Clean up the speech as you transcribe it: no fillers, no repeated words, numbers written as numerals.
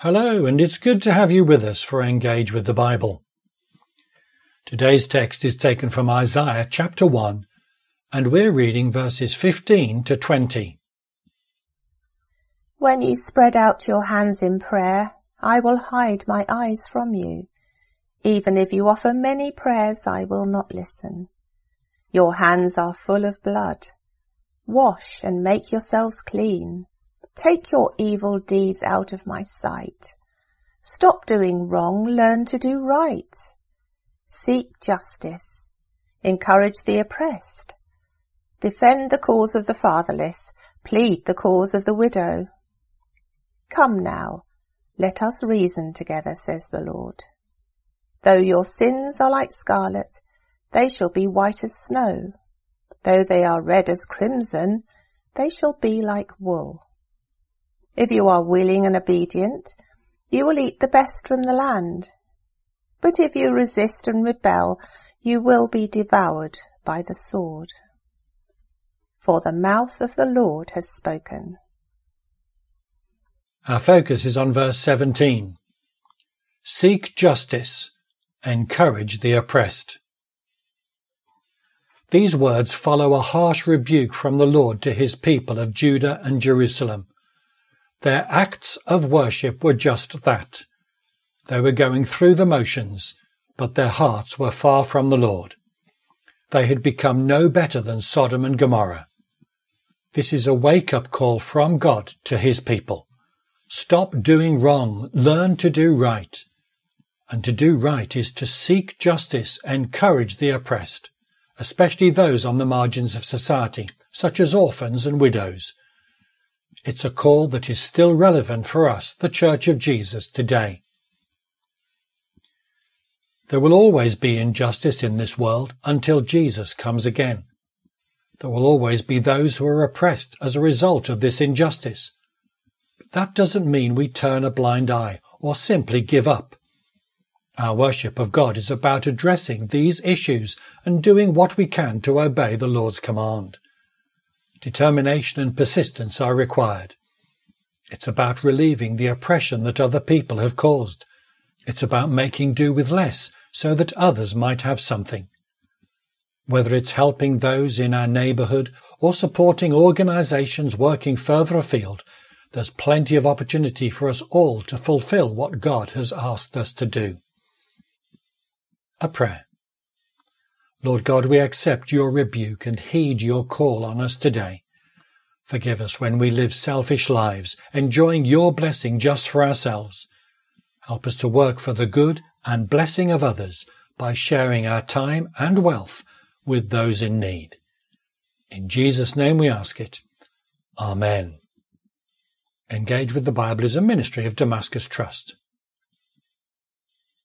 Hello, and it's good to have you with us for Engage with the Bible. Today's text is taken from Isaiah chapter 1, and we're reading verses 15 to 20. When you spread out your hands in prayer, I will hide my eyes from you. Even if you offer many prayers, I will not listen. Your hands are full of blood. Wash and make yourselves clean. Take your evil deeds out of my sight. Stop doing wrong, learn to do right. Seek justice. Encourage the oppressed. Defend the cause of the fatherless. Plead the cause of the widow. Come now, let us reason together, says the Lord. Though your sins are like scarlet, they shall be white as snow. Though they are red as crimson, they shall be like wool. If you are willing and obedient, you will eat the best from the land. But if you resist and rebel, you will be devoured by the sword. For the mouth of the Lord has spoken. Our focus is on verse 17. Seek justice, encourage the oppressed. These words follow a harsh rebuke from the Lord to his people of Judah and Jerusalem. Their acts of worship were just that. They were going through the motions, but their hearts were far from the Lord. They had become no better than Sodom and Gomorrah. This is a wake-up call from God to his people. Stop doing wrong, learn to do right. And to do right is to seek justice, encourage the oppressed, especially those on the margins of society, such as orphans and widows. It's a call that is still relevant for us, the Church of Jesus, today. There will always be injustice in this world until Jesus comes again. There will always be those who are oppressed as a result of this injustice. But that doesn't mean we turn a blind eye or simply give up. Our worship of God is about addressing these issues and doing what we can to obey the Lord's command. Determination and persistence are required. It's about relieving the oppression that other people have caused. It's about making do with less so that others might have something. Whether it's helping those in our neighbourhood or supporting organisations working further afield, there's plenty of opportunity for us all to fulfil what God has asked us to do. A prayer. Lord God, we accept your rebuke and heed your call on us today. Forgive us when we live selfish lives, enjoying your blessing just for ourselves. Help us to work for the good and blessing of others by sharing our time and wealth with those in need. In Jesus' name we ask it. Amen. Engage with the Bible is a ministry of Damascus Trust.